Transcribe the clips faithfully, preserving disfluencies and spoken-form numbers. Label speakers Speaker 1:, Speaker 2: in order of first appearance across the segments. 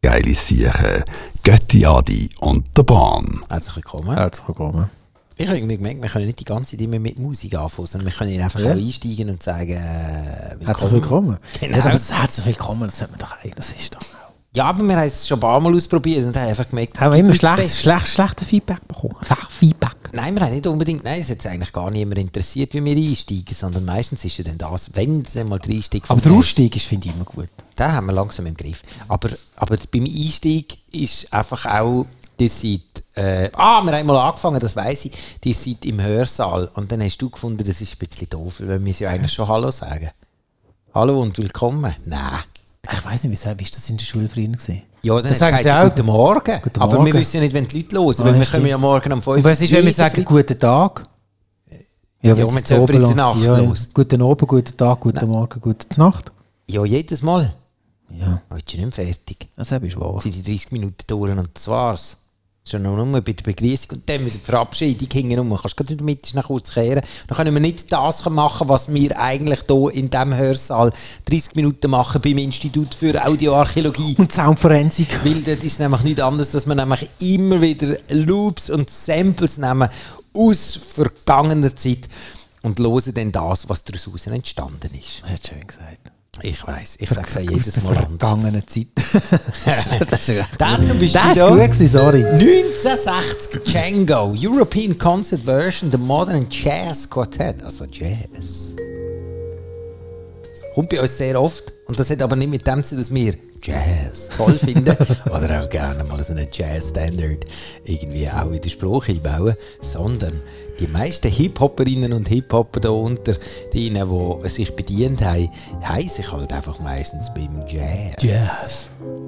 Speaker 1: Geile Siechen, Götti Adi und der Bahn.
Speaker 2: Herzlich willkommen.
Speaker 3: Herzlich willkommen.
Speaker 2: Ich habe irgendwie gemerkt, wir können nicht die ganze Zeit immer mit Musik anfangen, sondern wir können einfach
Speaker 3: Ja.
Speaker 2: auch einsteigen und sagen, äh, willkommen.
Speaker 3: Herzlich willkommen.
Speaker 2: Genau.
Speaker 3: Ja, aber das herzlich willkommen, das hat man doch ein, das ist doch auch.
Speaker 2: Ja, aber wir haben es schon ein paar Mal ausprobiert und haben einfach gemerkt,
Speaker 3: Haben wir immer
Speaker 2: gibt
Speaker 3: schlecht,
Speaker 2: nichts
Speaker 3: schlecht, schlechte Feedback bekommen? Feedback.
Speaker 2: Nein, wir haben nicht unbedingt, nein, es hat eigentlich gar niemand interessiert, wie wir einsteigen, sondern meistens ist ja dann das, wenn dann mal der Einstieg
Speaker 3: Aber der Ausstieg ist, finde ich, immer gut.
Speaker 2: den haben wir langsam im Griff. Aber, aber beim Einstieg ist einfach auch, ihr seid, äh, ah, wir haben mal angefangen, das weiss ich, ihr seid im Hörsaal und dann hast du gefunden, das ist ein bisschen doof, weil wir müssen ja eigentlich schon Hallo sagen. Hallo und willkommen. Nein.
Speaker 3: Ich weiss nicht, wie ist das in der Schule früher gewesen?
Speaker 2: Ja, dann
Speaker 3: Das sagen
Speaker 2: heisst
Speaker 3: sie
Speaker 2: es
Speaker 3: auch.
Speaker 2: Guten Morgen.
Speaker 3: Guten
Speaker 2: aber
Speaker 3: Morgen.
Speaker 2: wir wissen ja nicht, wenn die Leute hören,
Speaker 3: Ah,
Speaker 2: weil wir
Speaker 3: stimmt.
Speaker 2: kommen ja morgen um fünf Uhr.
Speaker 3: Und was ist, wenn wir
Speaker 2: jeden
Speaker 3: sagen,
Speaker 2: Freitag-
Speaker 3: guten Tag?
Speaker 2: Ja,
Speaker 3: wenn
Speaker 2: wenn
Speaker 3: es
Speaker 2: es jemand in der Nacht
Speaker 3: ja,
Speaker 2: hört.
Speaker 3: Guten Abend, guten Tag, guten Morgen, gute Nacht.
Speaker 2: Ja, jedes Mal.
Speaker 3: Ja,
Speaker 2: Heute ist ja nicht mehr fertig.
Speaker 3: das ist wahr.
Speaker 2: Sind die dreißig Minuten durch und das war's. Schon nur bei der Begrüßung und dann wieder die Verabschiedung hinten rum. Du kannst gerade in der Mitte noch kurz kehren. Dann können wir nicht das machen, was wir eigentlich hier in diesem Hörsaal dreißig Minuten machen beim Institut für Audioarchäologie.
Speaker 3: Und Soundforensik.
Speaker 2: Weil das ist nämlich nicht anders, dass wir nämlich immer wieder Loops und Samples nehmen aus vergangener Zeit und hören dann das, was daraus entstanden ist.
Speaker 3: Das hat schön gesagt.
Speaker 2: Ich weiss, ich sage es ja jedes
Speaker 3: Aus der
Speaker 2: Mal anders.
Speaker 3: vergangenen Zeit. das ist
Speaker 2: Der zum Beispiel
Speaker 3: das ist
Speaker 2: da.
Speaker 3: gut gewesen, sorry.
Speaker 2: neunzehnhundertsechzig Django, European Concert Version, The Modern Jazz Quartet, also Jazz. Kommt bei uns sehr oft und das hat aber nicht mit dem zu tun, dass wir Jazz toll finden oder auch gerne mal so einen Jazz-Standard irgendwie auch in den Spruch einbauen, sondern die meisten Hip-Hopperinnen und Hip-Hopper da unter denen, die sich bedient haben, haben sich halt einfach meistens beim Jazz.
Speaker 3: Jazz.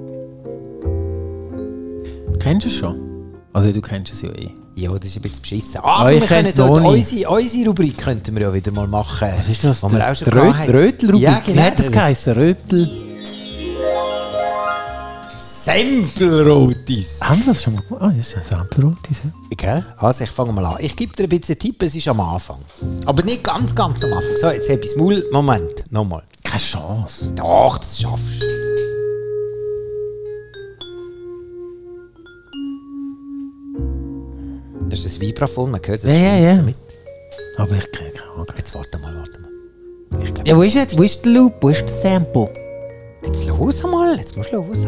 Speaker 3: Kennst du es schon? Also du kennst es ja eh.
Speaker 2: Ja, das ist ein bisschen beschissen. Aber
Speaker 3: Ah, ich
Speaker 2: wir können
Speaker 3: kenn's
Speaker 2: dort
Speaker 3: noch nicht.
Speaker 2: unsere, unsere Rubrik könnten wir ja wieder mal machen.
Speaker 3: Was ist das?
Speaker 2: Wo wir auch schon
Speaker 3: der Röt-
Speaker 2: gehabt haben.
Speaker 3: Rötel-Rubrik?
Speaker 2: Ja, genau.
Speaker 3: Wie hat das geheißen? Rötel...
Speaker 2: Sample-Rotis.
Speaker 3: Haben wir das schon mal gemacht? Ah, das ist ein Sample-Rotis. Ja.
Speaker 2: Gell? Also ich fange mal an. Ich gebe dir ein bisschen Tipp, es ist am Anfang. Aber nicht ganz, ganz am Anfang. So, jetzt habe ich das Maul. Moment, nochmal.
Speaker 3: Keine Chance.
Speaker 2: Doch, das schaffst du. Das ist das Vibraphon, man hört es.
Speaker 3: Ja, ja, ja.
Speaker 2: so mit.
Speaker 3: Aber ich kenne keine Ahnung.
Speaker 2: Jetzt warte mal, warte mal. Ich glaub,
Speaker 3: Ja, wo ist jetzt? Wo ist der Loop? Wo ist der Sample?
Speaker 2: Jetzt los mal, jetzt musst du los.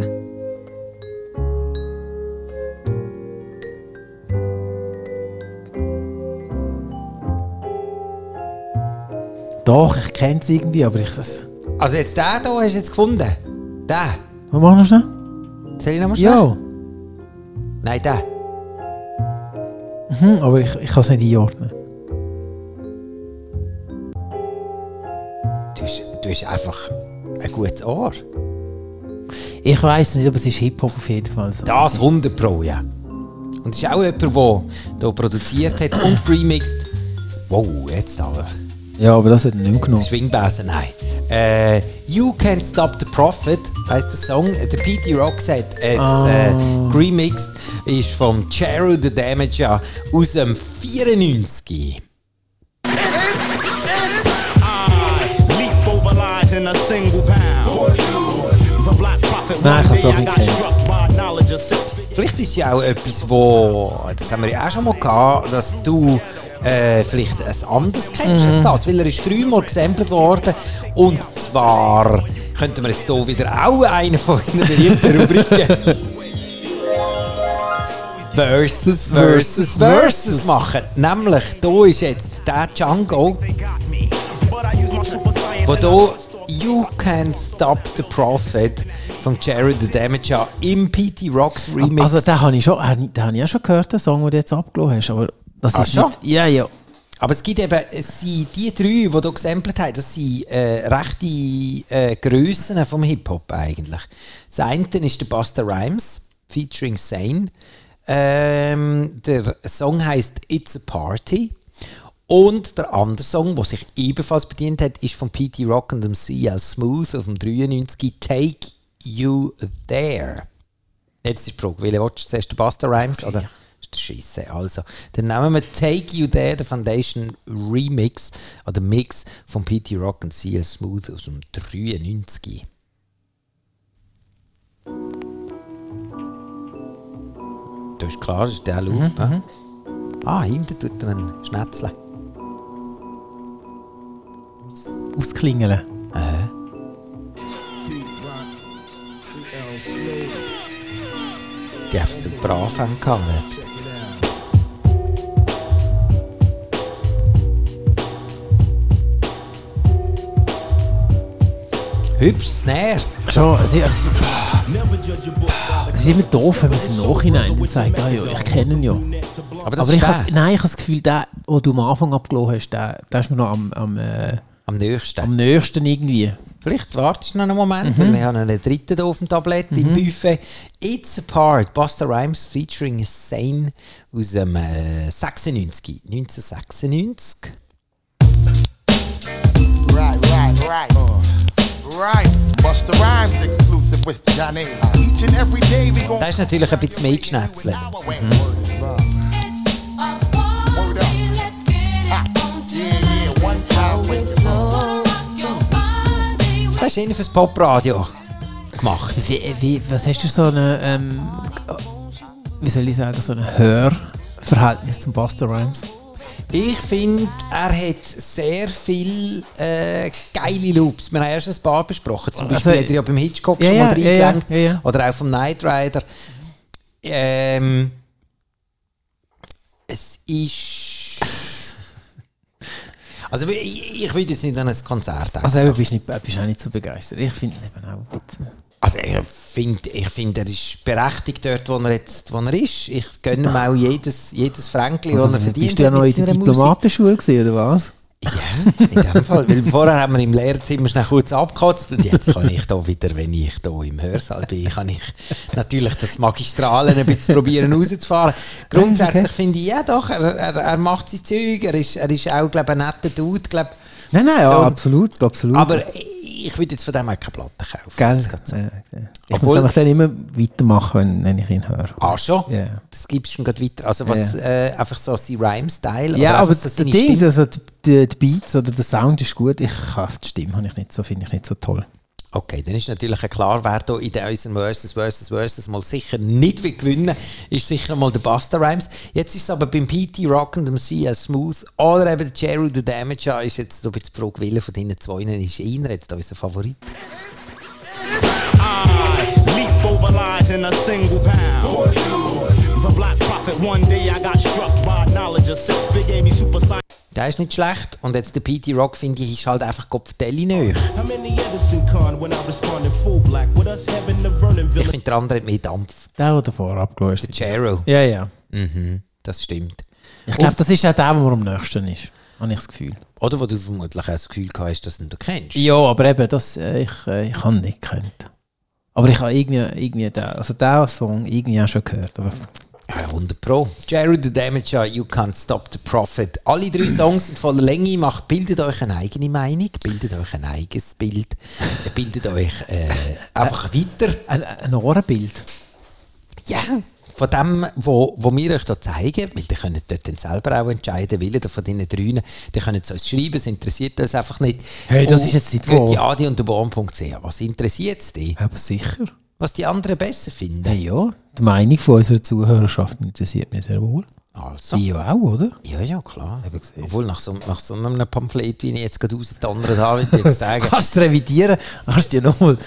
Speaker 3: Doch, ich kenne es irgendwie, aber ich... Das...
Speaker 2: Also jetzt den hier hast du jetzt gefunden? Den?
Speaker 3: Was machen wir schnell?
Speaker 2: Soll ich nochmal schnell?
Speaker 3: Ja.
Speaker 2: Nein, den.
Speaker 3: Mhm, aber ich, ich kann es nicht einordnen.
Speaker 2: Du hast, du hast einfach ein gutes Ohr.
Speaker 3: Ich weiss nicht, aber es ist Hip-Hop auf jeden Fall. So.
Speaker 2: Das hundert Pro, ja. Und es ist auch jemand, der hier produziert hat und remixed. Wow, jetzt aber.
Speaker 3: Ja, aber das hat er nicht mehr genommen.
Speaker 2: Schwingbässe, nein. Äh, You Can't Stop the Prophet heisst der Song. Der P T Rocks hat es
Speaker 3: Ah.
Speaker 2: äh, remixed. Ist vom Cheru the Damager aus dem vierundneunzig.
Speaker 4: Leap over lies in a single pound. The black prophet
Speaker 3: Nein, ich
Speaker 4: one
Speaker 3: hab's
Speaker 4: day
Speaker 3: doch
Speaker 4: I
Speaker 3: nicht
Speaker 4: got
Speaker 3: gekannt.
Speaker 4: struck by knowledge of six.
Speaker 2: Vielleicht ist ja auch etwas, wo, das haben wir ja auch schon mal gehabt, dass du äh, vielleicht ein anderes kennst als das, weil er ist dreimal gesampelt worden und zwar könnten wir jetzt hier wieder auch einen von unseren berühmten Rubriken Versus, Versus, Versus machen. Nämlich, hier ist jetzt der Django, wo hier You Can't Stop the Prophet von Jerry the Damager im P T Rocks Remix.
Speaker 3: Also den habe ich schon, äh, den habe ich ja schon gehört, den Song, den du jetzt abgelassen hast. Aber das
Speaker 2: Ach
Speaker 3: ist
Speaker 2: schon?
Speaker 3: nicht... Ja, ja.
Speaker 2: Aber es gibt eben, es sind die drei, die hier gesampelt haben, das sind äh, rechte äh, Grössen vom Hip-Hop eigentlich. Das eine ist der Busta Rhymes, featuring Sane. Ähm, der Song heisst It's a Party. Und der andere Song, der sich ebenfalls bedient hat, ist von P T Rock und dem C L Smooth aus dem dreiundneunzig, Take You There. Jetzt ist die Frage, welche willst du zuerst, der Busta Rhymes oder ist der Scheisse? Also, dann nehmen wir Take You There, der Foundation Remix oder Mix von P T Rock und C L Smooth aus dem dreiundneunzig. Ja, ist klar, das ist der Loop. Mhm, ja. Ah, hinten tut er einen Schnetzeln.
Speaker 3: Ausklingeln.
Speaker 2: Äh. Die haben so brav gehabt. Hübsches Snare.
Speaker 3: Schon, es, es, es ist immer doof, wenn man es im Nachhinein zeigt. Ah, ja, ich kenne ihn ja.
Speaker 2: Aber, das
Speaker 3: Aber
Speaker 2: ist
Speaker 3: ich
Speaker 2: der.
Speaker 3: has, nein, ich habe das Gefühl, der, den du am Anfang abgelassen hast, der, der ist mir noch am, am, äh,
Speaker 2: Am nächsten.
Speaker 3: am nächsten irgendwie.
Speaker 2: Vielleicht wartest du noch einen Moment,
Speaker 3: Mhm.
Speaker 2: weil wir haben einen dritten hier auf dem Tablett
Speaker 3: Mhm.
Speaker 2: im Buffet. It's Apart, Busta Rhymes featuring Sane aus dem äh, sechsundneunzig. neunzehnhundertsechsundneunzig.
Speaker 5: Right, right, right. Uh, right. Busta Rhymes exclusive with Johnny. Each and every day we gon'
Speaker 2: Das ist natürlich ein bisschen mehr geschnetzelt.
Speaker 5: Word up. Ha. Yeah, yeah, one time with the flow.
Speaker 2: Das ist eher fürs Popradio gemacht.
Speaker 3: Wie, wie, was hast du so eine, ähm, wie soll ich sagen, so ein Hörverhältnis zum Busta Rhymes?
Speaker 2: Ich finde, er hat sehr viel äh, geile Loops. Wir haben erst ein paar besprochen. Zum Beispiel
Speaker 3: Also,
Speaker 2: hat er ja beim Hitchcock
Speaker 3: ja,
Speaker 2: schon mal
Speaker 3: ja, ja,
Speaker 2: reingelenkt.
Speaker 3: ja, ja.
Speaker 2: Oder auch vom Knight Rider. Ähm, es ist... Also ich, ich würde jetzt nicht an ein Konzert essen.
Speaker 3: Also, du bist, nicht, bist auch nicht so begeistert. Ich finde ihn eben auch ein bisschen.
Speaker 2: Also ich finde, ich find, er ist berechtigt dort, wo er jetzt wo er ist. Ich gönne ihm auch jedes, jedes Fränkchen,
Speaker 3: Also,
Speaker 2: das er verdient.
Speaker 3: bist du ja noch in der Diplomatenschule gewesen, oder was?
Speaker 2: Ja, in dem Fall. Weil vorher haben wir im Lehrzimmer schnell kurz abgekotzt und jetzt kann ich da wieder, wenn ich da im Hörsaal bin, kann ich natürlich das Magistralen ein bisschen probieren rauszufahren. Grundsätzlich
Speaker 3: okay.
Speaker 2: finde ich, ja doch, er, er, er macht sein Zeug, er ist, er ist auch, glaube ich, ein netter Dude, glaube
Speaker 3: Nein, nein, ja,
Speaker 2: So.
Speaker 3: absolut, absolut.
Speaker 2: Aber ich würde jetzt von dem auch keine Platte kaufen.
Speaker 3: Gell?
Speaker 2: Das geht so.
Speaker 3: Ja, ja. Ich
Speaker 2: Obwohl-
Speaker 3: muss nämlich dann immer weitermachen, wenn, wenn ich ihn höre.
Speaker 2: Ah, schon?
Speaker 3: Ja.
Speaker 2: Das gibst du schon gerade weiter. Also was,
Speaker 3: Ja.
Speaker 2: äh, einfach so sein Rhyme-Style?
Speaker 3: Ja,
Speaker 2: oder
Speaker 3: aber
Speaker 2: einfach so
Speaker 3: das
Speaker 2: seine
Speaker 3: Ding,
Speaker 2: Stimme?
Speaker 3: also die, die Beats oder der Sound ist gut. Ich kaufe die Stimme, habe ich nicht so, finde ich nicht so toll.
Speaker 2: Okay, dann ist natürlich klar, wer hier in der unserem Versus, Versus, Versus mal sicher nicht will gewinnen, ist sicher mal der Busta Rhymes. Jetzt ist es aber beim P T Rock und dem C S Smooth oder eben der Jeru the Damager ist jetzt so ein bisschen die Frage, welcher von diesen zwei ist einer jetzt unser Favorit?
Speaker 4: I leap over lies in a single pound. The Black Prophet, one day I got struck by knowledge of self. They gave me super science.
Speaker 2: Der ist nicht schlecht und jetzt der P T Rock, finde ich, ist halt einfach Kopftelli näher.
Speaker 6: I'm in the Edison con when I respond in full black. With us having the Vernon
Speaker 2: Ich
Speaker 6: Village.
Speaker 2: finde, der andere hat mehr Dampf.
Speaker 3: Der, der davor abgelöst
Speaker 2: Der Jeru.
Speaker 3: Ja, ja.
Speaker 2: Mhm, das stimmt.
Speaker 3: Ich glaube, das ist auch der, der am nächsten ist. Habe ich das Gefühl.
Speaker 2: Oder wo du vermutlich auch das Gefühl gehabt hast, dass du ihn kennst.
Speaker 3: Ja, aber eben, das, äh, ich, äh, ich habe ihn nicht gekannt. Aber ich habe irgendwie, irgendwie den, also den Song irgendwie auch schon gehört. Aber
Speaker 2: Ja, hundert Pro. Jeru the Damager, You Can't Stop the Prophet. Alle drei Songs sind voller Länge. Macht, bildet euch eine eigene Meinung, bildet euch ein eigenes Bild, bildet euch äh, einfach weiter.
Speaker 3: ein, ein Ohrenbild.
Speaker 2: Ja, von dem, wo, wo wir euch hier zeigen, weil ihr könnt dort dann selber auch entscheiden, welcher von diesen dreien, die können es uns schreiben, es interessiert uns einfach nicht.
Speaker 3: Hey, das
Speaker 2: Auf
Speaker 3: ist jetzt nicht wahr.
Speaker 2: göttiadi und der Bahn punkt c h. Was interessiert es dich?
Speaker 3: Aber sicher.
Speaker 2: Was die anderen besser finden?
Speaker 3: Ja, ja. Die Meinung von unserer Zuhörerschaft interessiert mich sehr wohl.
Speaker 2: Also.
Speaker 3: Die ja auch, oder?
Speaker 2: Ja, ja, klar.
Speaker 3: Eben gesehen.
Speaker 2: Obwohl, nach so, nach so einem Pamphlet, wie ich jetzt gerade rausgedonnert habe, würde ich jetzt sagen,
Speaker 3: Kannst du revidieren? Kannst du dir nochmal...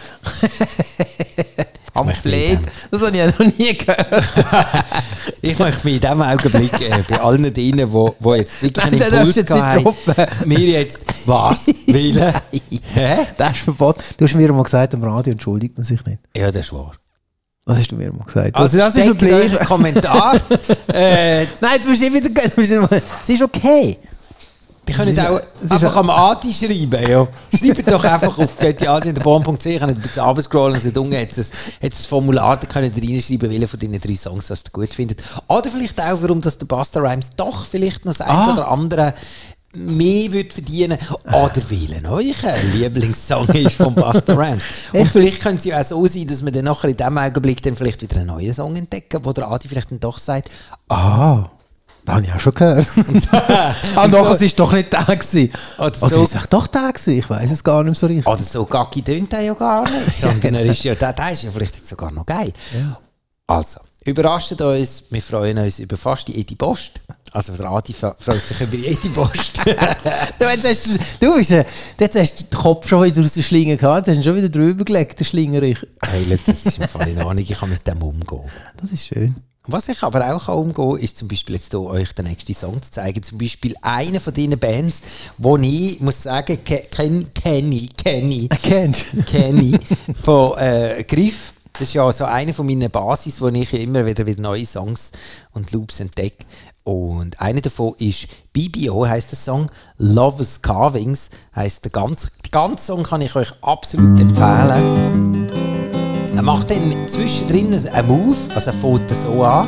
Speaker 3: Pamphlet? Das habe ich ja noch nie gehört.
Speaker 2: ich möchte mich in diesem Augenblick äh, bei allen denen, wo, wo jetzt wirklich einen
Speaker 3: Den darfst
Speaker 2: Impuls
Speaker 3: du jetzt nicht
Speaker 2: gehabt
Speaker 3: droppen.
Speaker 2: haben, mir jetzt, was? Willen? Hä?
Speaker 3: Das ist verboten. Du hast mir mal gesagt am Radio, entschuldigt man sich nicht.
Speaker 2: Ja, das ist wahr.
Speaker 3: Das hast du mir mal gesagt.
Speaker 2: Also,
Speaker 3: das
Speaker 2: das ist euch einen Kommentar. äh,
Speaker 3: Nein, du musst nicht wieder... Du musst nicht, es ist okay.
Speaker 2: Die können
Speaker 3: ist-
Speaker 2: auch
Speaker 3: es ist
Speaker 2: einfach
Speaker 3: ja-
Speaker 2: am Adi schreiben. Ja. Schreibt doch einfach auf göttiadi und der bahn punkt c h. Ich kann ein bisschen runterscrollen und so unten hat es ein Formular, da könnt ihr reinschreiben, welche von diesen drei Songs was ihr gut findet. Oder vielleicht auch, warum das der Busta Rhymes doch vielleicht noch das ein
Speaker 3: Ah.
Speaker 2: oder andere mehr würde verdienen. Oder welchen euer Lieblingssong ist von Busta Rhymes. Und vielleicht könnte es ja auch so sein, dass wir dann nachher in diesem Augenblick dann vielleicht wieder einen neuen Song entdecken, wo der Adi vielleicht dann doch sagt,
Speaker 3: Ah, das habe ich auch schon gehört. ah, doch, es war doch nicht der gewesen.
Speaker 2: Oder
Speaker 3: Oder
Speaker 2: so.
Speaker 3: ist es doch der gewesen? Ich weiß es gar nicht mehr so richtig.
Speaker 2: oder so gacki tönt er ja gar nicht, sondern er ist ja, der, der ist ja vielleicht jetzt sogar noch geil. Also, Überrascht uns, wir freuen uns über fast die Edi Post. Also das Radio freut sich über die Edi Post.
Speaker 3: du, jetzt hast du, du bist, äh, jetzt hast du den Kopf schon wieder aus der Schlinge gehabt, jetzt hast du schon wieder drüber gelegt, der Schlingerich.
Speaker 2: Hey, look, das ist im Fall in Ahnung, ich kann mit dem umgehen.
Speaker 3: Das ist schön.
Speaker 2: Was ich aber auch umgehen kann, ist zum Beispiel jetzt hier euch den nächsten Song zu zeigen. Zum Beispiel eine von diesen Bands, wo ich, muss sagen, kenne, kenne, kenne,
Speaker 3: Kennt.
Speaker 2: kenne, von äh, Griff. Das ist ja so eine von meinen Basis, wo ich immer wieder, wieder neue Songs und Loops entdecke. Und einer davon ist B B O, heisst der Song. Lovers Carvings heisst der ganze, der ganze Song, kann ich euch absolut empfehlen. Er macht dann zwischendrin einen Move, also er fängt so an.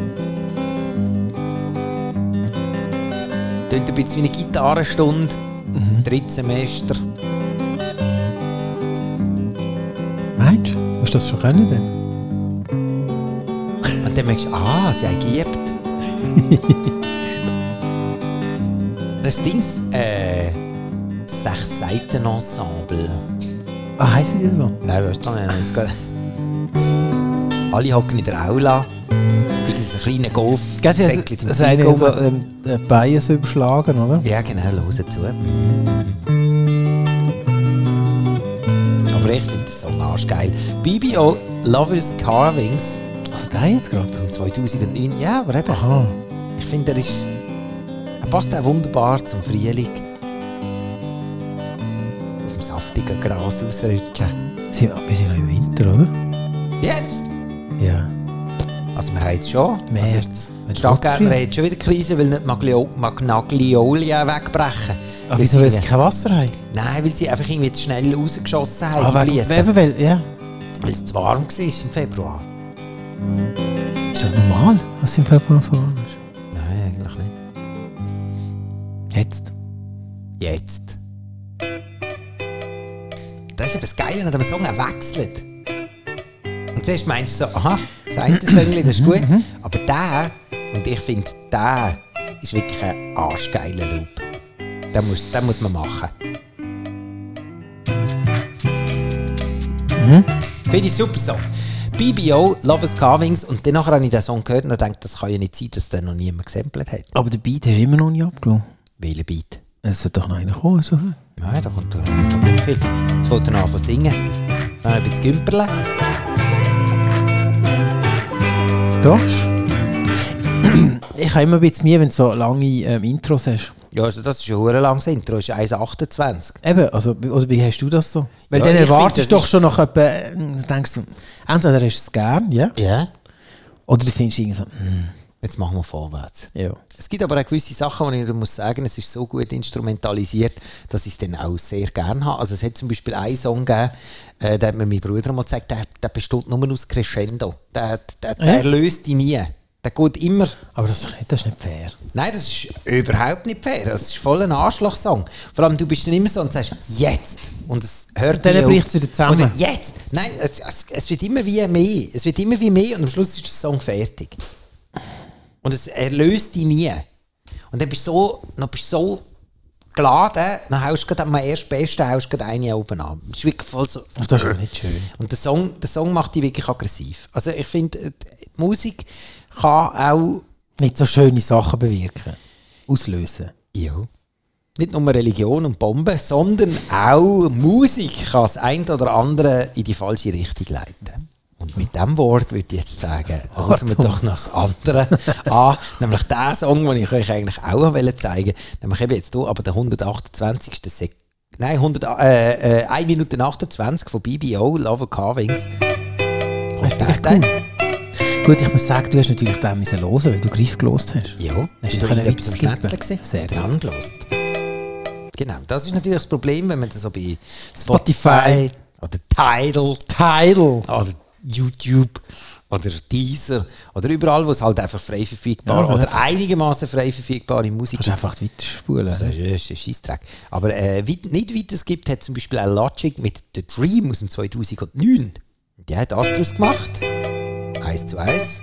Speaker 2: Tönt ein bisschen wie eine Gitarrenstunde, mhm. Drittsemester.
Speaker 3: Meinst du? Hast du das schon können denn?
Speaker 2: Und dann merkst du, ah, sie haben geübt. Das Ding äh, Sechs-Seiten-Ensemble.
Speaker 3: Ah, heissen die so?
Speaker 2: Nein, weißt du nicht. Alle hocken in der Aula. Irgendwie so ein kleiner golf
Speaker 3: Das ist das eine so ähm, Bias überschlagen, oder?
Speaker 2: Ja, genau, hören zu. Aber ich finde den Song arschgeil. B B O Lovers Carvings.
Speaker 3: Also der jetzt gerade?
Speaker 2: Von zweitausendneun. Ja, aber eben.
Speaker 3: Aha.
Speaker 2: Ich finde, er ist. Er passt auch wunderbar zum Frühling. Auf dem saftigen Gras ausrutschen.
Speaker 3: Sie, wir sind noch im Winter, oder?
Speaker 2: Jetzt?
Speaker 3: Ja.
Speaker 2: Also wir haben jetzt schon.
Speaker 3: März.
Speaker 2: Also, die Stadtgärtner haben jetzt schon wieder Krise, weil nicht Maglio- Magnolia wegbrechen.
Speaker 3: Ach, wieso, weil sie kein Wasser haben?
Speaker 2: Nein, weil sie einfach irgendwie zu schnell rausgeschossen haben.
Speaker 3: Aber
Speaker 2: die Blüten.
Speaker 3: eben, weil, ja.
Speaker 2: Weil es zu warm war im Februar.
Speaker 3: Ist das normal, dass es im Februar so warm ist?
Speaker 2: Nein, eigentlich nicht.
Speaker 3: Jetzt?
Speaker 2: Jetzt. Das ist etwas Geiles, wenn der Song auch wechselt. Und zuerst meinst du so, aha, das eine Songli, das ist gut. Aber der, und ich finde, der ist wirklich ein arschgeiler Loop. Den muss, den muss man machen.
Speaker 3: Mhm.
Speaker 2: Finde ich super Song. B B O, Lovers Carvings. Und dann habe ich den Song gehört und dachte, das kann ja nicht sein, dass den noch niemand gesampelt hat.
Speaker 3: Aber der Beat hast du immer noch nicht abgelassen.
Speaker 2: Welcher Beat?
Speaker 3: Es sollte doch noch einer kommen, so viel.
Speaker 2: Nein, da kommt doch nicht viel. Jetzt fängt er an zu singen. Dann ein bisschen Gümperle.
Speaker 3: Doch. Ich habe immer ein bisschen Mühe, wenn du so lange ähm, Intros hast.
Speaker 2: Ja, also das ist ein sehr langes Intro, das ist eins achtundzwanzig.
Speaker 3: Eben, also, oder wie hast du das so? Weil
Speaker 2: Ja,
Speaker 3: dann
Speaker 2: ich
Speaker 3: erwartest
Speaker 2: find,
Speaker 3: du
Speaker 2: das
Speaker 3: doch schon nach etwa, äh, denkst du, entweder hast du es gern, ja?
Speaker 2: Ja.
Speaker 3: Oder du findest irgendwie so, mm,
Speaker 2: Jetzt machen wir vorwärts.
Speaker 3: ja.
Speaker 2: Es gibt aber auch gewisse Sachen, wo ich muss sagen, es ist so gut instrumentalisiert, dass ich es dann auch sehr gerne habe. Also es hat zum Beispiel einen Song gegeben, äh, der hat mir mein Bruder mal gesagt, der, der besteht nur aus Crescendo. Der, der, der
Speaker 3: Ja?
Speaker 2: erlöst dich nie. Der geht immer...
Speaker 3: Aber das ist, nicht, das ist nicht fair.
Speaker 2: Nein, das ist überhaupt nicht fair. Das ist voll ein Arschloch-Song. Vor allem, du bist dann immer so und sagst, jetzt. Und es hört
Speaker 3: Dann
Speaker 2: nie
Speaker 3: bricht
Speaker 2: auf.
Speaker 3: es wieder zusammen.
Speaker 2: Oder jetzt. Nein, es, es, es wird immer wie mehr. Es wird immer wie mehr und am Schluss ist der Song fertig. Und es erlöst dich nie. Und dann bist du so, dann bist du so geladen, dann haust du gerade am erstbesten haust du gerade eine oben an. Das ist wirklich voll so...
Speaker 3: Das ist aber nicht schön.
Speaker 2: Und der Song, der Song macht dich wirklich aggressiv. Also ich finde, Musik kann auch...
Speaker 3: Nicht so schöne Sachen bewirken. Auslösen.
Speaker 2: Ja. Nicht nur Religion und Bomben, sondern auch Musik kann das eine oder andere in die falsche Richtung leiten. Und mit diesem Wort würde ich jetzt sagen, hören wir doch noch das andere an. Nämlich den Song, den ich euch eigentlich auch zeigen wollte. Nämlich eben jetzt hier, aber der hundertachtundzwanzigste Sek Nein, hundert, äh, äh, eine Minute achtundzwanzig von B B O, Lover Carvings.
Speaker 3: Das ist echt cool. Gut, ich muss sagen, du hast natürlich den müssen hören, weil du Griff gelost hast.
Speaker 2: Ja,
Speaker 3: Hast du
Speaker 2: du
Speaker 3: können
Speaker 2: etwas am
Speaker 3: skippen?
Speaker 2: Schnetzler gesehen?
Speaker 3: Sehr gut.
Speaker 2: Dran gelost. Genau, das ist natürlich das Problem, wenn man das so bei
Speaker 3: Spotify.
Speaker 2: Spotify oder Tidal
Speaker 3: Tidal.
Speaker 2: oder YouTube oder Deezer oder überall, wo es halt einfach frei verfügbar
Speaker 3: Ja, aber
Speaker 2: oder
Speaker 3: einfach-
Speaker 2: einigermaßen frei verfügbare Musik
Speaker 3: Du kannst einfach weiterspulen.
Speaker 2: Das ist, das ist ein Scheissdreck. Aber äh, weit, nicht weit es gibt, hat zum Beispiel auch Logic mit The Dream aus dem zweitausendneun. Die hat das daraus gemacht. Eins zu eins.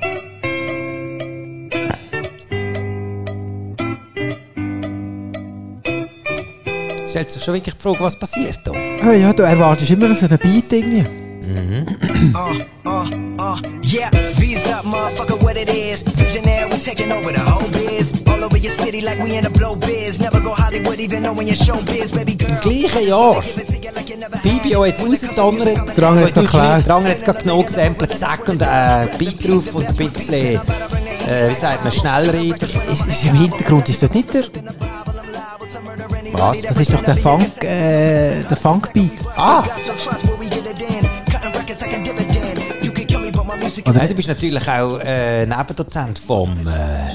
Speaker 2: Jetzt stellt sich schon wirklich die Frage, was passiert da?
Speaker 3: Ah ja, du erwartest immer so einen Beat irgendwie.
Speaker 7: Uh, uh, uh, Uh, yeah, V's up, motherfucker, what it is. Visionaire, we taking over the whole biz. All over your city like we in the blow biz. Never go Hollywood, even though when you show biz, baby girl.
Speaker 2: Im gleichen Jahr. B B O hat es rausgedonnert.
Speaker 3: Drang hat's erklärt.
Speaker 2: Drang hat es gerade genug gesampelt, zack, und ein äh, Beat drauf und ein bisschen, äh, wie sagt man, Schnellreder.
Speaker 3: Ist, ist im Hintergrund ist das nicht der...
Speaker 2: Was?
Speaker 3: Das ist doch der Funk, äh, der Funkbeat.
Speaker 2: Ah!
Speaker 3: Oder?
Speaker 2: Nein, du bist natürlich auch äh, Nebendozent vom äh,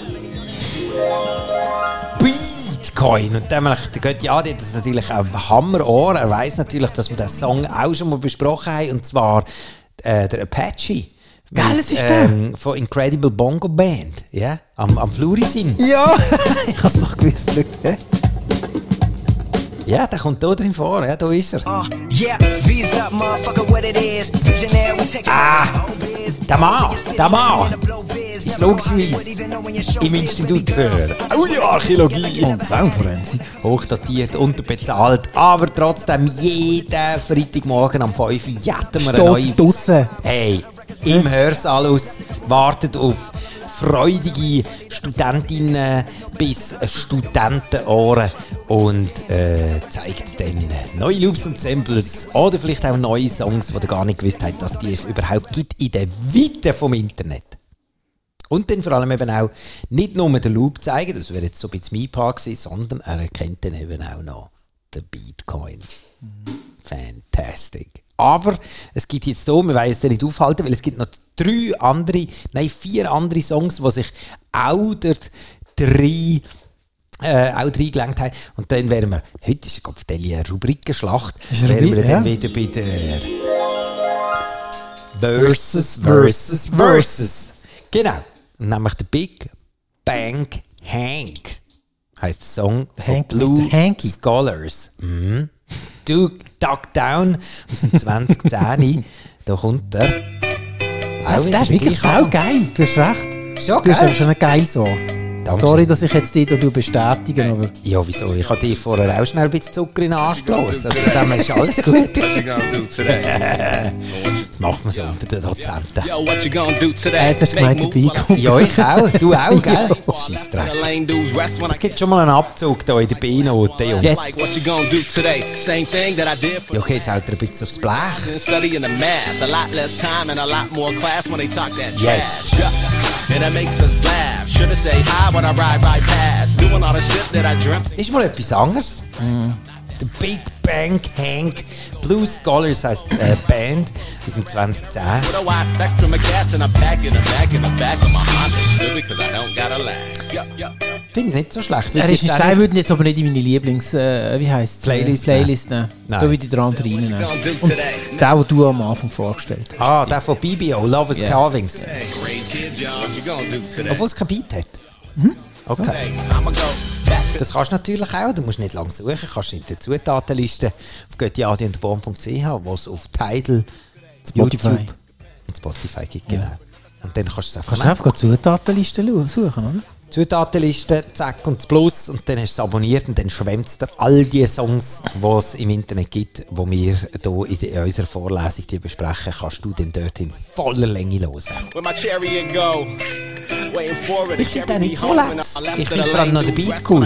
Speaker 2: Beatcoin. Und nämlich, der Götti Adi hat das natürlich auch ein Hammerohr. Er weiss natürlich, dass wir diesen Song auch schon mal besprochen haben. Und zwar äh, der Apache.
Speaker 3: Geil, es ist der.
Speaker 2: Ähm, von Incredible Bongo Band. Ja? Am, am Flurisin.
Speaker 3: Ja, ich hab's doch gewusst. Hä?
Speaker 2: Ja, der kommt hier drin vor. Ja, da ist er.
Speaker 7: Uh, yeah, V's up, motherfucker, what it is. Visionaire, we taking
Speaker 2: Ah,
Speaker 7: over the whole biz.
Speaker 2: der Mann, der Mann.
Speaker 7: Ist
Speaker 2: Ist logischerweise im Institut für Audioarchäologie
Speaker 3: Und Soundforensik.
Speaker 2: hochdotiert, unterbezahlt, aber trotzdem jeden Freitagmorgen um fünf Uhr jetten wir eine neue...
Speaker 3: Steht draussen.
Speaker 2: Hey, im Hörsaal aus, wartet auf freudige Studentinnen bis Studentenohren und äh, zeigt dann neue Loops und Samples oder vielleicht auch neue Songs, die ihr gar nicht gewusst habt, dass die es überhaupt gibt in der Weite vom Internet. Und dann vor allem eben auch nicht nur den Loop zeigen, das wäre jetzt so ein bisschen mein Part gewesen, sondern er erkennt dann eben auch noch den Beatcoin. Fantastic. Aber es gibt jetzt hier, wir wollen es nicht aufhalten, weil es gibt noch drei andere, nein, vier andere Songs, die sich auch dort drei, äh, auch drei gelenkt haben. Und dann wären wir, heute ist eine Rubrikenschlacht,
Speaker 3: Ist eine
Speaker 2: wären wir
Speaker 3: Rubrik,
Speaker 2: dann
Speaker 3: ja.
Speaker 2: wieder bei der Versus, Versus, Versus. Genau. Nämlich der Big Bang Hank heisst der Song von
Speaker 3: Hank,
Speaker 2: Blue
Speaker 3: Mister Hanky.
Speaker 2: Scholars. Mhm. Du Duck Down aus dem zwanzig zehn. Da kommt er. Auch
Speaker 3: Das ist wirklich
Speaker 2: gleich
Speaker 3: auch geil. Du hast recht.
Speaker 2: Schon
Speaker 3: Du hast aber
Speaker 2: geil.
Speaker 3: schon ein geil so.
Speaker 2: Danke.
Speaker 3: Sorry, dass ich jetzt dich da bestätige, aber...
Speaker 2: Ja, wieso? Ich habe dir vorher auch schnell ein bisschen Zucker in den Arsch geblasen. Also, dann ist alles gut.
Speaker 8: What you gonna do today?
Speaker 2: Das macht man so unter den Dozenten.
Speaker 8: Yo, what you gonna do today?
Speaker 3: Er hat das gemeint, der Beiko.
Speaker 2: Ja, ich auch. Du auch, gell? Scheissdreck.
Speaker 8: The lane dudes rest when I
Speaker 2: Es gibt schon mal einen Abzug hier in der B-Note, Jungs.
Speaker 3: Yes.
Speaker 8: like what you gonna do today? Same thing that I did for
Speaker 2: Ja, okay, jetzt hält er ein bisschen aufs Blech.
Speaker 8: and studying the math. A lot less time and a lot more class when they talk that
Speaker 2: Jetzt.
Speaker 8: trash. Yeah. And it makes us laugh. Shoulda say hi when I ride right past. Doing all the shit that I dreamt.
Speaker 2: Ist mal etwas anderes. Der Big Bang Hank Blue Scholars heisst äh, Band aus dem zwanzig zehn.
Speaker 8: With a wide spectrum of cats and I'm packing a back in the back of my Honda Civic cause I don't got a lag. Yeah, yeah.
Speaker 2: Finde ich nicht so schlecht.
Speaker 3: Er
Speaker 2: Würde
Speaker 3: ist
Speaker 2: ich
Speaker 3: ein
Speaker 2: jetzt
Speaker 3: Stein,
Speaker 2: auch nicht-
Speaker 3: würde jetzt aber nicht in meine Lieblings... Äh, wie heisst es?
Speaker 2: Playlist
Speaker 3: Playlist nehmen.
Speaker 2: Nein.
Speaker 3: Da würde ich den anderen reinnehmen.
Speaker 8: Gonna do
Speaker 3: Und
Speaker 8: today?
Speaker 3: den, den du am Anfang vorgestellt hast.
Speaker 2: Ah, der von B B O, Love is
Speaker 3: Ja.
Speaker 2: Carvings.
Speaker 8: Hey, raise kids young. What you gonna do today?
Speaker 2: Obwohl es kein Beat hat. Okay.
Speaker 8: Hey, I'ma go back to
Speaker 2: Das kannst du natürlich auch. Du musst nicht lange suchen. Kannst in der Zutatenliste auf göttiadi und born punkt c h, wo es auf Tidal,
Speaker 3: Spotify.
Speaker 2: YouTube und Spotify gibt. Genau. Und dann kannst du es einfach
Speaker 3: Kannst du einfach die Zutatenliste lu- suchen, oder?
Speaker 2: Zutatenliste, zack und das Plus und dann hast du es abonniert und dann schwemmt es dir all die Songs, die es im Internet gibt, die wir hier in, die, in unserer Vorlesung die besprechen, kannst du dann dort in voller Länge hören.
Speaker 8: where my chariot go. Waiting for it.
Speaker 2: Ich find den nicht so lax. Ich find vor allem noch den Beat cool.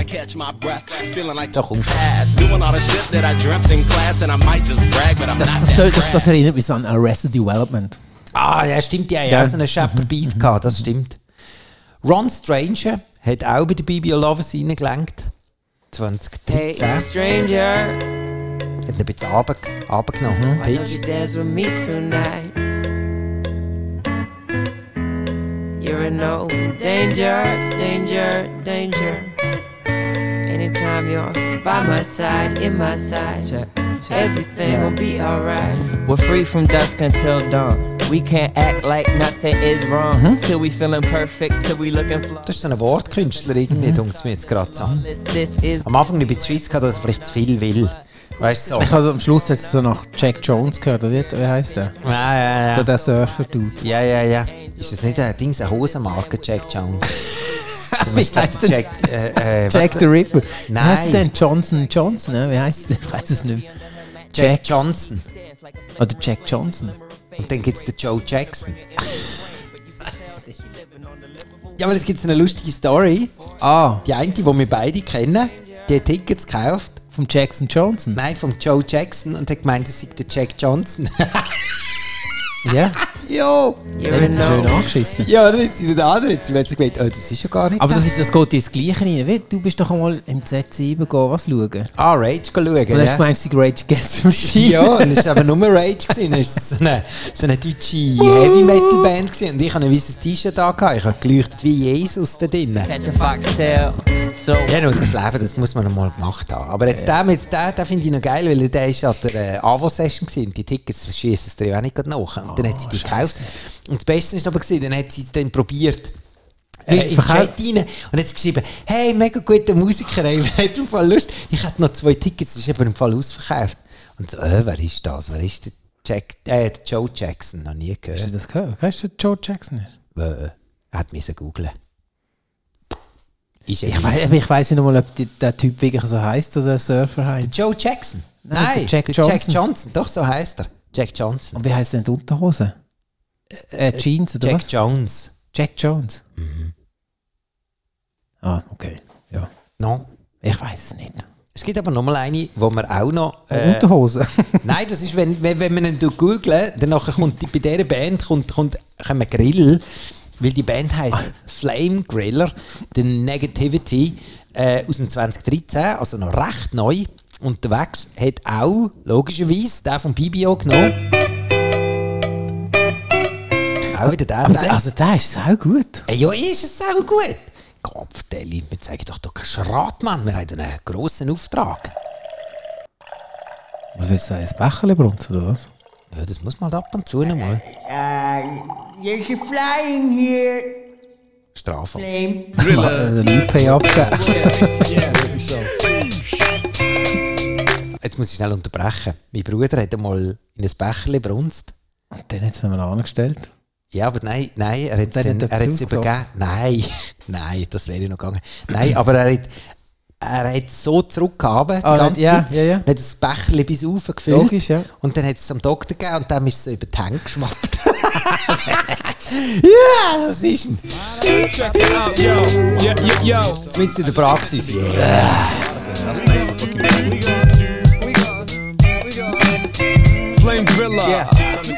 Speaker 2: Da kommst du.
Speaker 8: Doing all the shit that I dreamt in class and I might just brag, but I'm
Speaker 3: Das,
Speaker 8: not
Speaker 3: das,
Speaker 8: that
Speaker 3: das, das,
Speaker 8: brag.
Speaker 3: das erinnert mich so an Arrested Development.
Speaker 2: Ah, ja, stimmt, die haben ja auch so einen Shepherd Beat gehabt, das stimmt. Ron Stranger hat auch bei der B B O Lovers reingelenkt. zwanzig dreizehn.
Speaker 9: Hey, stranger,
Speaker 2: Hat ihn ein bisschen runter- runtergenommen.
Speaker 9: why don't you
Speaker 2: Pitched.
Speaker 9: dance with me tonight? You're in no danger, danger, danger. Anytime you're by my side, in my side, everything will be alright. We're free from dusk until dawn. We can't act like nothing is wrong. Till we feeling perfect, till we looking flawless.
Speaker 2: Das ist so ein Wortkünstler irgendwie, denkt es mir jetzt gerade so.
Speaker 9: This, this is
Speaker 2: Am Anfang ein bisschen Scheiss gehabt, dass er vielleicht zu viel will. Weißt du so?
Speaker 3: Ich habe am Schluss jetzt so nach Jack Jones gehört, oder wie, wie heisst der?
Speaker 2: Ja, ja,
Speaker 3: Der,
Speaker 2: ja.
Speaker 3: der Surfer-Dude.
Speaker 2: Ja, ja, ja. Ist das nicht ein Ding, eine Hosenmarke, Jack Jones?
Speaker 3: Wie heisst denn?
Speaker 2: Jack, äh, äh,
Speaker 3: Jack
Speaker 2: warte.
Speaker 3: the Ripper. Wie
Speaker 2: Nein.
Speaker 3: heisst der denn? Johnson Johnson, ne? Wie heisst der? Ich weiß es nicht mehr.
Speaker 2: Jack Johnson.
Speaker 3: Oder Jack Johnson.
Speaker 2: Und dann gibt es den Joe Jackson. Ja, weil es gibt eine lustige Story.
Speaker 3: Ah.
Speaker 2: Die eine, die wir beide kennen, die hat Tickets gekauft.
Speaker 3: Vom Jackson Johnson?
Speaker 2: Nein, vom Joe Jackson und hat gemeint, es sei der Jack Johnson.
Speaker 3: Ja.
Speaker 2: Jo!
Speaker 3: Der hat sie schön angeschissen.
Speaker 2: Ja, dann ist sie nicht andere. Jetzt hat sie gemeint, oh, das ist ja gar nicht.
Speaker 3: Aber das, ist, das geht ins Gleiche rein. Du bist doch einmal im Z sieben gehen, was schauen.
Speaker 2: Ah, Rage schauen. Und
Speaker 3: hast du
Speaker 2: ja.
Speaker 3: gemeint, es sei Rage Against the Machine.
Speaker 2: Ja, und es war aber nur Rage. Gewesen. Es war so eine, so eine deutsche Heavy-Metal-Band. Gewesen. Und ich hatte ein weißes T-Shirt an. Ich habe geleuchtet wie Jesus da drinnen. Ja, nur das Leben, das muss man noch mal gemacht haben. Aber jetzt ja. den, mit, den, den finde ich noch geil, weil der war an der äh, A V O-Session gewesen. Die Tickets schießen es dir auch nicht nach. Und dann hat sie die gekauft. Und das Beste war aber, gewesen, dann hat sie es dann probiert. Äh, im Chat rein und hat geschrieben, hey, mega guter Musiker, ey, hat im Fall Lust. Ich hätte noch zwei Tickets, das ist eben im Fall ausverkauft. Und so, äh, wer ist das? Wer ist der, Jack, äh, der Joe Jackson? Noch nie gehört.
Speaker 3: Hast du das gehört? Weißt du, Joe Jackson ist?
Speaker 2: Äh, er hat müssen googlen.
Speaker 3: Ich, wei- ich weiss nicht mal, ob die, der Typ wirklich so heisst oder der Surfer heisst.
Speaker 2: Der Joe Jackson?
Speaker 3: Nein,
Speaker 2: Nein,
Speaker 3: der Jack
Speaker 2: der
Speaker 3: Johnson.
Speaker 2: Jack Johnson. Doch, so heisst er. Jack Johnson.
Speaker 3: Und wie heisst denn die Unterhose? Äh, äh, Jeans oder
Speaker 2: Jack
Speaker 3: was?
Speaker 2: Jones.
Speaker 3: Jack Jones.
Speaker 2: Mhm.
Speaker 3: Ah, okay. Ja.
Speaker 2: No.
Speaker 3: Ich weiss es nicht.
Speaker 2: Es gibt aber noch mal eine, wo man auch noch...
Speaker 3: Äh, Unterhose?
Speaker 2: Nein, das ist, wenn, wenn, wenn man ihn googelt, dann nachher kommt die, bei dieser Band kommt, kommt, kommt Grill, weil die Band heisst Flame Griller, The Negativity, äh, aus dem zwanzig dreizehn, also noch recht neu. Unterwegs hat auch, logischerweise, der vom B B O genommen. Auch wieder der.
Speaker 3: Aber also der ist sau gut.
Speaker 2: Äh, ja, ist es sau gut. Kopfdeli, wir zeigen doch doch keinen Schrat, Mann. Wir haben einen grossen Auftrag.
Speaker 3: Was willst du sagen, ein Becherle brunzen oder was?
Speaker 2: Ja, das muss man ab und zu noch mal.
Speaker 10: Uh, there's a flying here.
Speaker 2: Strafe.
Speaker 10: Flame.
Speaker 3: Driller. Ein Pay abgeben.
Speaker 2: Jetzt muss ich schnell unterbrechen. Mein Bruder hat einmal in ein Becherle brunst.
Speaker 3: Und dann hat es nochmal angestellt.
Speaker 2: Ja, aber nein, nein, er hat es
Speaker 3: dann
Speaker 2: dann,
Speaker 3: hat
Speaker 2: er hat's übergeben. Nein, nein, das wäre noch gegangen. Nein, aber er hat, er hat so zurückgehaben, die
Speaker 3: Ah,
Speaker 2: ganze
Speaker 3: ja,
Speaker 2: Zeit.
Speaker 3: ja, ja.
Speaker 2: Hat das Becherli bis rauf gefüllt.
Speaker 3: Logisch, ja.
Speaker 2: Und dann hat es am Doktor gegeben und dann ist es so über die Hände geschwappt. Ja, das ist ein...
Speaker 11: Check it out, yo. Yo, yo, yo.
Speaker 2: Zumindest in der Praxis, yeah.
Speaker 11: Flame Griller. Yeah.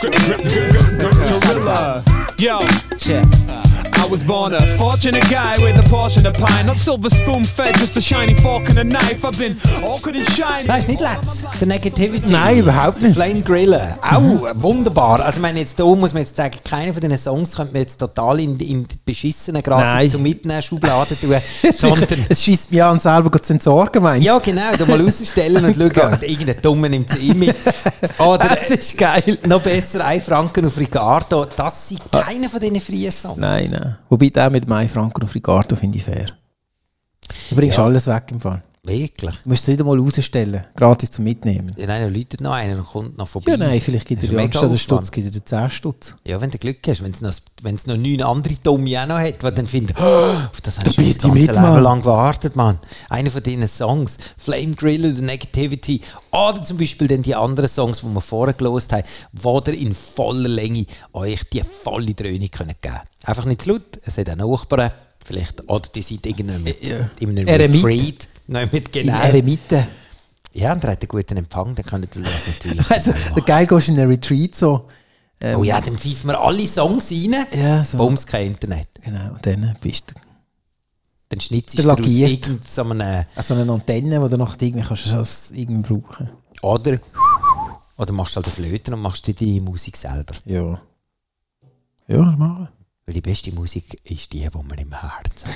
Speaker 11: Gorilla. Yo, check. I was born a fortunate guy with a portion of pie. Not silver spoon fed, just a shiny fork and a knife. I've been awkward and shiny.
Speaker 2: Nein, ist nicht letzt. Der Negativity.
Speaker 3: Nein, überhaupt nicht.
Speaker 2: Flame Griller. Auch mhm. wunderbar. Also, ich meine, jetzt da muss man jetzt sagen, keiner von diesen Songs könnte man jetzt total in, in die beschissenen gratis zum Mitnehmen Schubladen tun. sondern
Speaker 3: es scheisst mich an, selber zu entsorgen, meinst du?
Speaker 2: Ja, genau. Da mal rausstellen und schauen, irgendein Dummer nimmt sie immer. Oder,
Speaker 3: das ist geil.
Speaker 2: Noch besser, ein Franken auf Ricardo. Das sind keine von diesen freien Songs.
Speaker 3: Nein, nein. Wobei der mit einem Franken auf Ricardo finde ich fair. Du bringst
Speaker 2: Ja.
Speaker 3: alles weg im Fall.
Speaker 2: Wirklich?
Speaker 3: Du musst es nicht einmal rausstellen, gratis zum Mitnehmen.
Speaker 2: Ja, nein, dann läutet noch einer und kommt noch vorbei.
Speaker 3: Ja, nein, vielleicht gibt
Speaker 2: Das
Speaker 3: er
Speaker 2: ist
Speaker 3: ja
Speaker 2: mega
Speaker 3: anstatt der
Speaker 2: Aufwand.
Speaker 3: Stutz, gibt er zehn Stutz.
Speaker 2: Ja, wenn du Glück hast, wenn es noch, wenn's noch neun andere Dumme auch noch hat, die dann finden, oh, auf das habe ich schon das
Speaker 3: biete
Speaker 2: ganze
Speaker 3: ich
Speaker 2: Leben
Speaker 3: mit, Mann.
Speaker 2: lang gewartet, Mann. Einer von diesen Songs, Flame Griller, The Negativity, oder zum Beispiel dann die anderen Songs, die wir vorher gelost haben, wo ihr in voller Länge euch die volle Dröhnung geben könnt. Einfach nicht zu laut, es hat auch Nachbarn, vielleicht, oder die sind irgendwann mit,
Speaker 3: Ja.
Speaker 2: in einem
Speaker 3: Eremit.
Speaker 2: Retreat, nein, mit genau.
Speaker 3: In Eremite.
Speaker 2: Ja, und er hat einen guten Empfang, dann könnt ihr das natürlich
Speaker 3: Also, der geil gehst in einen Retreat so. Ähm,
Speaker 2: Oh ja, dann pfeifen wir alle Songs rein.
Speaker 3: Ja, so.
Speaker 2: Bums, kein Internet.
Speaker 3: Genau, und dann bist du
Speaker 2: Dann schnitzt
Speaker 3: Der
Speaker 2: du aus
Speaker 3: lagiert.
Speaker 2: irgend so einem...
Speaker 3: also eine Antenne, die du nachher irgendwie kannst du als irgendwie brauchen.
Speaker 2: Oder... Oder machst du halt eine Flöte und machst dir die Musik selber.
Speaker 3: Ja. Ja, machen.
Speaker 2: Weil die beste Musik ist die, die man im Herzen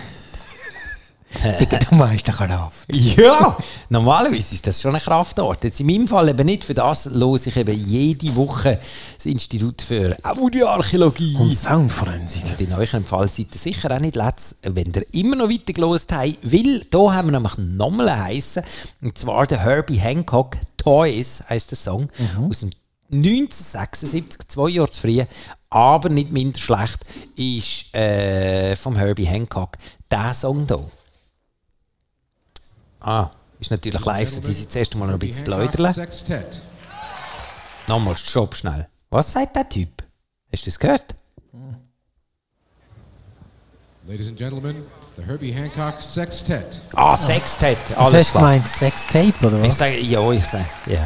Speaker 3: Digga, du meinst den Kraft.
Speaker 2: Ja, normalerweise ist das schon ein Kraftort. Jetzt in meinem Fall eben nicht. Für das höre ich eben jede Woche das Institut für Audioarchäologie.
Speaker 3: Und Soundforensik.
Speaker 2: Und in eurem Fall seid ihr sicher auch nicht letzt, wenn ihr immer noch weiter gehört habt, weil da haben wir nämlich nochmal einen heissen, und zwar der Herbie Hancock, Toys heisst der Song,
Speaker 3: Mhm.
Speaker 2: aus dem neunzehnhundertsechsundsiebzig, zwei Jahre zu früh, aber nicht minder schlecht, ist äh, vom Herbie Hancock der Song hier. Ah, ist natürlich live, das ist das erste Mal noch ein bisschen bläuderle. Nochmal, stopp schnell. Was sagt der Typ? Hast du das gehört?
Speaker 12: Ladies and gentlemen, the Herbie Hancock Sextet.
Speaker 2: Ah, Sextet,
Speaker 3: Was
Speaker 2: alles
Speaker 3: hast du
Speaker 2: klar.
Speaker 3: gemeint? Sextape oder was?
Speaker 2: Ich sage, ja, ich sage, ja.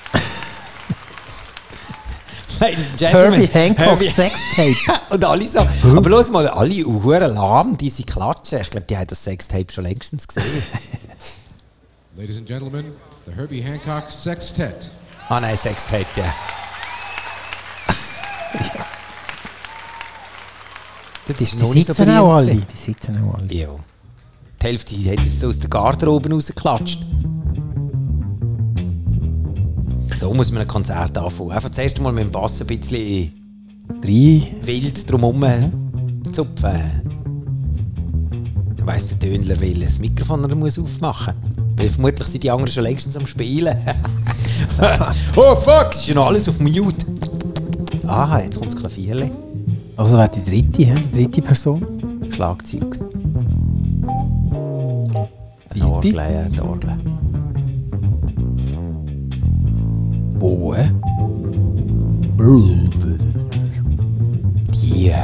Speaker 2: Ladies and Gentlemen,
Speaker 3: Herbie Hancock
Speaker 2: Herbie-
Speaker 3: Sextape.
Speaker 2: Und alle so, aber los mal, alle Uhren lahm, die sie klatschen. Ich glaube, die haben das Sextape schon längstens gesehen.
Speaker 12: Ladies and gentlemen, the Herbie Hancock Sextet.
Speaker 2: Ah nein, Sextape, ja. Das ist
Speaker 3: Die
Speaker 2: noch nicht so
Speaker 3: sitzen auch alle.
Speaker 2: berühmt
Speaker 3: Die sitzen auch alle.
Speaker 2: gewesen. Ja. Die Hälfte hat jetzt aus der Garderobe rausgeklatscht. So muss man ein Konzert anfangen. Einfach das erste Mal mit dem Bass ein bisschen
Speaker 3: Drei.
Speaker 2: wild drumherum zupfen. Dann weiss der Tönler, will das Mikrofon er muss aufmachen. Weil vermutlich sind die anderen schon längstens am Spielen. Oh fuck, es ist ja noch alles auf Mute. Aha, jetzt kommt das Klavierli.
Speaker 3: Also wäre die dritte, hä? die dritte Person.
Speaker 2: Schlagzeug. Eine Orgel, ja, eine Orgel.
Speaker 3: Wo, hä?
Speaker 2: Tief.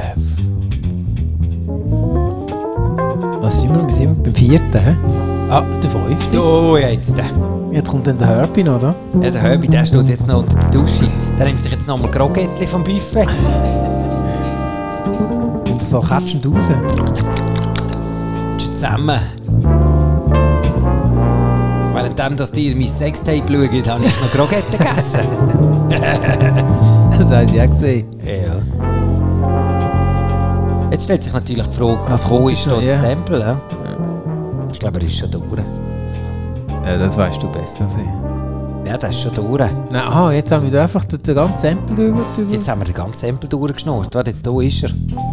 Speaker 3: Was sind wir? Wir sind beim vierten, hä? Ah, der fünfte.
Speaker 2: Oh, jetzt der.
Speaker 3: Jetzt kommt dann der Herbie noch, oder?
Speaker 2: Ja, der Herbie, der steht jetzt noch unter der Dusche. Der nimmt sich jetzt noch mal Krogettli vom Buffet.
Speaker 3: Und so katschend raus.
Speaker 2: Schon zusammen. Währenddem, dass ihr mein Sextape schaut, habe ich noch Krogetten gegessen.
Speaker 3: Das haben sie auch gesehen.
Speaker 2: Ja. Jetzt stellt sich natürlich die Frage,
Speaker 3: Was
Speaker 2: wo
Speaker 3: kommt
Speaker 2: ist
Speaker 3: jetzt
Speaker 2: da
Speaker 3: noch,
Speaker 2: das
Speaker 3: ja?
Speaker 2: Sample? Ja? Ich glaube, er ist schon durch.
Speaker 3: Ja, das weißt du besser als ich.
Speaker 2: Ja, das ist schon durch.
Speaker 3: Nein, aha, jetzt haben wir da einfach den, den ganzen Sample drüber. drüber.
Speaker 2: Jetzt haben wir den ganzen Sample durchgeschnurrt. Warte, jetzt hier ist er.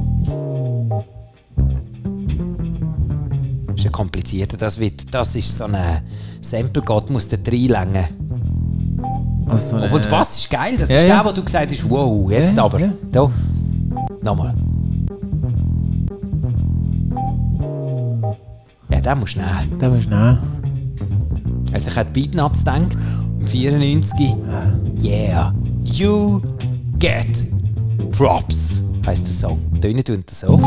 Speaker 2: Das ist ja komplizierter. Das, wird, das ist so ein Sample, Gott muss da reinlängen.
Speaker 3: Also so eine-
Speaker 2: Obwohl der Bass ist geil. Das
Speaker 3: Ja,
Speaker 2: ist
Speaker 3: ja.
Speaker 2: der, wo du gesagt hast, wow, jetzt
Speaker 3: Ja,
Speaker 2: aber.
Speaker 3: ja.
Speaker 2: Da. Nochmal. Ja, den musst du nehmen.
Speaker 3: Den musst du nehmen.
Speaker 2: Also ich hätte Beatnuts gedacht, im vierundneunzig. Yeah, you get props, heisst der Song. Töne tun das so.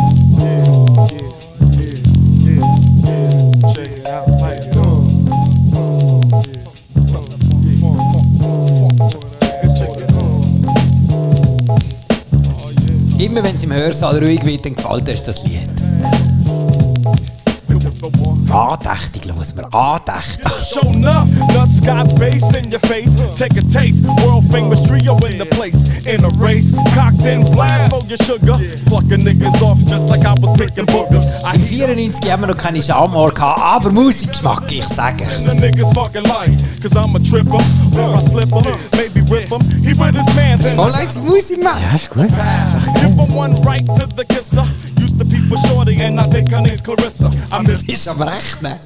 Speaker 2: Immer wenn es im Hörsaal ruhig wird, dann gefällt uns das Lied. Andächtig, los wir, andächtig.
Speaker 4: Show enough, nuts got bass in your face. Take a taste, world famous trio in the place. In a race, cocked and blast for your sugar. Plucking niggas off just like I was picking boogers. I
Speaker 2: Im vierundneunzig haben wir noch keine Schamhaare gehabt, aber Musikgeschmack, ich sage es.
Speaker 4: the niggas fucking like, cause I'm a tripper, or a slipper, maybe rip him. He with his man, then
Speaker 2: Voll leise Musik, Mann.
Speaker 3: Ja, ist gut.
Speaker 4: give him one right to the kisser. Used to people shorty and I think her name's Clarissa. I miss
Speaker 2: Ist aber recht, ne?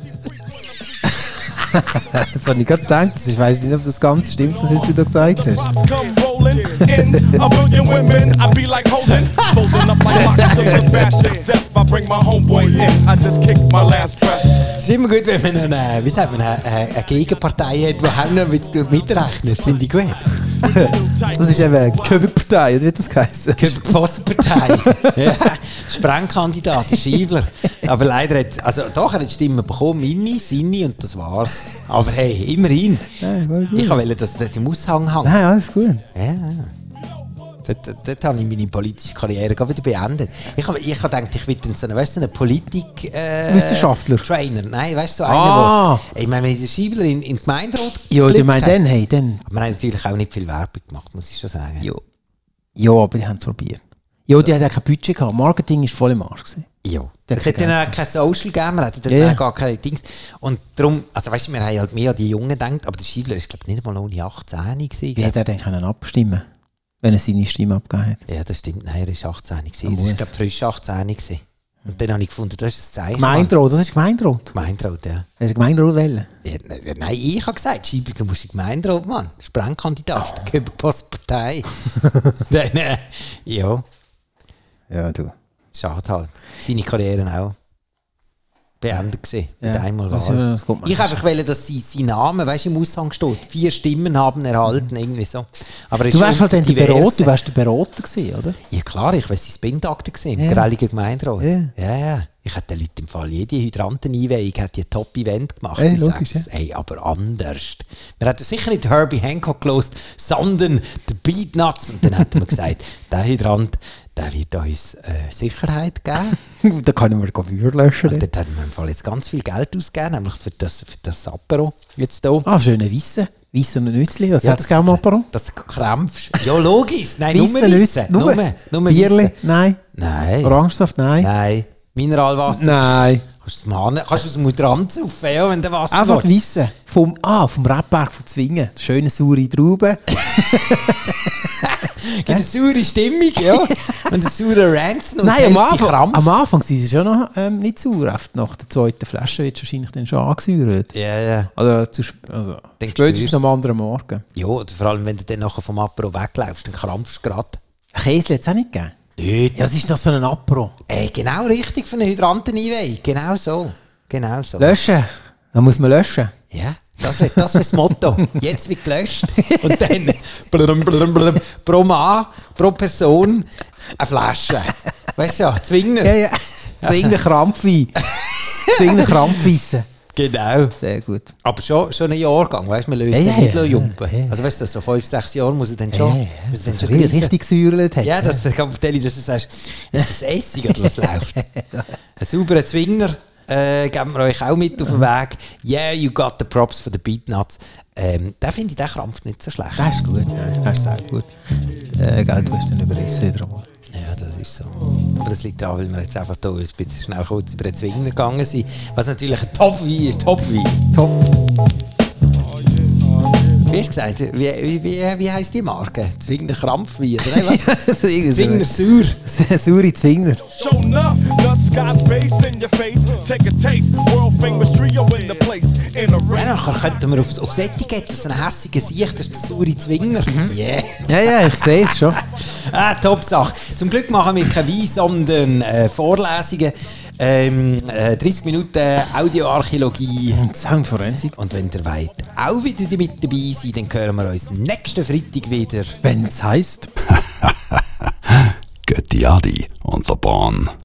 Speaker 3: Das habe ich gerade gedacht. Ich weiß nicht, ob das Ganze stimmt, was jetzt du da gesagt hast.
Speaker 4: Props come rolling in a billion women. I be like holding, folding up like boxes to the fascist death. I bring my homeboy in. I just kick my last breath.
Speaker 2: Es ist immer gut, wenn man eine, wie sagt man, eine, eine Gegenpartei hat, die auch noch mit mitrechnen. Das finde ich gut.
Speaker 3: Das ist eben eine Köbelpartei, oder wie das geheißen?
Speaker 2: Postpartei. Ja, Sprengkandidat, der Schiebler. Aber leider hat, also doch, er hat Stimmen bekommen, meine, seine und das war's. Aber hey, immerhin.
Speaker 3: Ja, voll gut.
Speaker 2: Ich wollte, dass er dort im Aushang hängt.
Speaker 3: Nein, alles gut.
Speaker 2: Ja, ja. Dort, dort, dort habe ich meine politische Karriere gerade wieder beendet. Ich habe ich hab gedacht, ich will so einen, weißt du, so einen Politik... Äh,
Speaker 3: Wissenschaftler?
Speaker 2: Trainer. Nein, weißt du, so
Speaker 3: Ah.
Speaker 2: einer, wo... Ich meine, wenn ich den Schiebler in, in den Gemeinderat
Speaker 3: Ja, du
Speaker 2: gelüpft
Speaker 3: meinst
Speaker 2: habe-
Speaker 3: dann, hey, dann.
Speaker 2: Aber wir haben natürlich auch nicht viel Werbung gemacht, muss ich schon sagen.
Speaker 3: Ja. Ja, aber die haben es probiert. Ja, die hatten auch kein Budget gehabt. Marketing war voll im Arsch gewesen.
Speaker 2: Ja.
Speaker 3: Der
Speaker 2: Es
Speaker 3: hat
Speaker 2: hat dann auch kein Social gegeben, wir hatten dann
Speaker 3: Ja, ja.
Speaker 2: auch gar keine Dings. Und darum, also weißt du, wir haben halt mehr an die Jungen gedacht, aber der Schiebler ist, glaube ich, nicht mal ohne achtzehn gewesen.
Speaker 3: Wie hätte er dann können abstimmen, wenn er seine Stimme abgegeben hat?
Speaker 2: Ja, das stimmt. Nein, er ist achtzehn gewesen.
Speaker 3: Er
Speaker 2: Er ist,
Speaker 3: muss.
Speaker 2: glaube ich, frisch achtzehn gewesen. Und dann habe ich gefunden, das ist ein Zeichen.
Speaker 3: Gemeinderat, das ist Gemeinderat.
Speaker 2: Gemeinderat, ja.
Speaker 3: Er ist Gemeinderat wählen.
Speaker 2: Ja, ne- Nein, ich habe gesagt, Schiebler, du musst in den Gemeinderat, Mann. Sprengkandidat, der Postpartei. Dann, äh, ja,
Speaker 3: Ja, du.
Speaker 2: schade halt. Seine Karriere auch beendet gewesen. Mit einmal
Speaker 3: das,
Speaker 2: Wahl.
Speaker 3: das kommt mir
Speaker 2: Ich einfach wollte, dass sie, sein Name, weißt du, im Aushang steht. Vier Stimmen haben erhalten, irgendwie so. Aber er
Speaker 3: Du
Speaker 2: ist
Speaker 3: wärst halt dann der
Speaker 2: diverse.
Speaker 3: Berater, du wärst der Berater gewesen, oder?
Speaker 2: Ja klar, ich war sein Spin-Doctor gewesen, im
Speaker 3: Ja.
Speaker 2: Grelligen Gemeinderat.
Speaker 3: Ja.
Speaker 2: ja, ja. Ich hätte den Leuten im Fall jede Hydranten-Einweihung hat die ein Top-Event gemacht.
Speaker 3: Ey,
Speaker 2: Ich
Speaker 3: logisch,
Speaker 2: sag's. Ey, aber anders. Wir hätten sicher nicht Herbie Hancock gelost, sondern die Beatnuts. Und dann hätten wir gesagt, der Hydrant, der wird uns äh, Sicherheit geben.
Speaker 3: Da können wir Feuer löschen.
Speaker 2: Und dort hätten wir im Fall jetzt ganz viel Geld ausgegeben, nämlich für das, für das Apero. Jetzt hier.
Speaker 3: Ah, schöne Weisse. Weisse und Nützli. Was
Speaker 2: Ja,
Speaker 3: hat das gerne am Apero?
Speaker 2: Dass du krämpfst. Ja, logisch. Nein, nur
Speaker 3: Weisse,
Speaker 2: Weisse.
Speaker 3: Nüsse. Nur,
Speaker 2: Nur, nur
Speaker 3: Bierli?
Speaker 2: Weisse.
Speaker 3: Nein.
Speaker 2: Nein.
Speaker 3: Orangensaft? Nein.
Speaker 2: Nein. Mineralwasser?
Speaker 3: Nein.
Speaker 2: Kannst du das machen? Kannst du aus dem Hydrant saufen, ja, wenn der Wasser
Speaker 3: Einfach
Speaker 2: will?
Speaker 3: Weisse. Vom, ah, vom Rebberg von Zwingen. Schöne saure Trauben.
Speaker 2: Gibt eine saure Stimmung, ja. Und einen sauren Ranzen und
Speaker 3: Nein, am
Speaker 2: die Hälfte
Speaker 3: Anfang,
Speaker 2: Krampf.
Speaker 3: am Anfang sind sie schon noch ähm, nicht sauer. Nach der zweiten Flasche wird es wahrscheinlich dann schon angesäuert.
Speaker 2: Ja, ja.
Speaker 3: Oder zu, sp- also
Speaker 2: Dann
Speaker 3: spätestens
Speaker 2: spürst
Speaker 3: am anderen Morgen.
Speaker 2: Ja, oder vor allem, wenn du dann nachher vom Apero wegläufst, dann krampfst du gerade.
Speaker 3: Käse hat es auch nicht gegeben.
Speaker 2: Nicht.
Speaker 3: Ja, was ist das für ein Apero?
Speaker 2: Ey, genau richtig für eine Hydranten-Einweihung. Genau so. Genau so.
Speaker 3: Löschen. Dann muss man löschen.
Speaker 2: Ja, das wäre das wär das Motto. Jetzt wird gelöscht. Und dann blum, blum, blum, pro Mann, pro Person eine Flasche. Weißt du ja, Zwingner.
Speaker 3: Ja, ja. Zwingner Krampfwein. Zwingner Krampfweisse.
Speaker 2: Genau.
Speaker 3: Sehr gut.
Speaker 2: Aber schon, schon ein Jahrgang, weißt du, man löst
Speaker 3: Ja,
Speaker 2: den
Speaker 3: ja,
Speaker 2: nicht
Speaker 3: ja,
Speaker 2: jumpen.
Speaker 3: ja, ja.
Speaker 2: Also weißt du, so fünf, sechs Jahre muss er dann schon,
Speaker 3: Ja, ja,
Speaker 2: muss er dann
Speaker 3: dass
Speaker 2: schon
Speaker 3: er
Speaker 2: greifen.
Speaker 3: richtig gesäuert hat.
Speaker 2: Ja, dass der Kapitän, dass du sagst, ist das Essig oder was läuft? Ein sauberer Zwingner äh, geben wir euch auch mit auf den Weg. Yeah, you got the props for the Beatnuts. Ähm, den finde ich, der krampft nicht so schlecht.
Speaker 3: Das ist gut, nein, das ist sehr gut. Äh, Geld hast du dann überrissen wieder einmal.
Speaker 2: Ja, das ist so. Aber das liegt daran, weil wir jetzt einfach hier ein bisschen schnell kurz über den Zwingner gegangen sind. Was natürlich ein Top-Wein ist, Top-Wein.
Speaker 3: Top.
Speaker 2: Wie hast du gesagt? Wie, wie, wie, wie heisst die Marke? Zwingner Krampfwein, oder nein, was? Zwingner Sauer.
Speaker 3: Saure Zwingner.
Speaker 4: Show enough, nuts got bass in your face. Take a taste, world famous trio in the place. In a
Speaker 2: Ja, nachher könnten wir aufs, aufs Etikett, das ist ein hässiger Sicht, das ist der saure Zwingner. Yeah.
Speaker 3: Ja, ja, ich sehe es schon.
Speaker 2: Ah, Top-Sache. Zum Glück machen wir keine Wein, sondern äh, Vorlesungen. Ähm, äh, dreißig Minuten Audioarchäologie.
Speaker 3: Und Soundforensik.
Speaker 2: Und wenn ihr wollt, auch wieder mit dabei sein, dann hören wir uns nächsten Freitag wieder.
Speaker 3: Wenn es heisst.
Speaker 1: Götti Adi und der Bahn.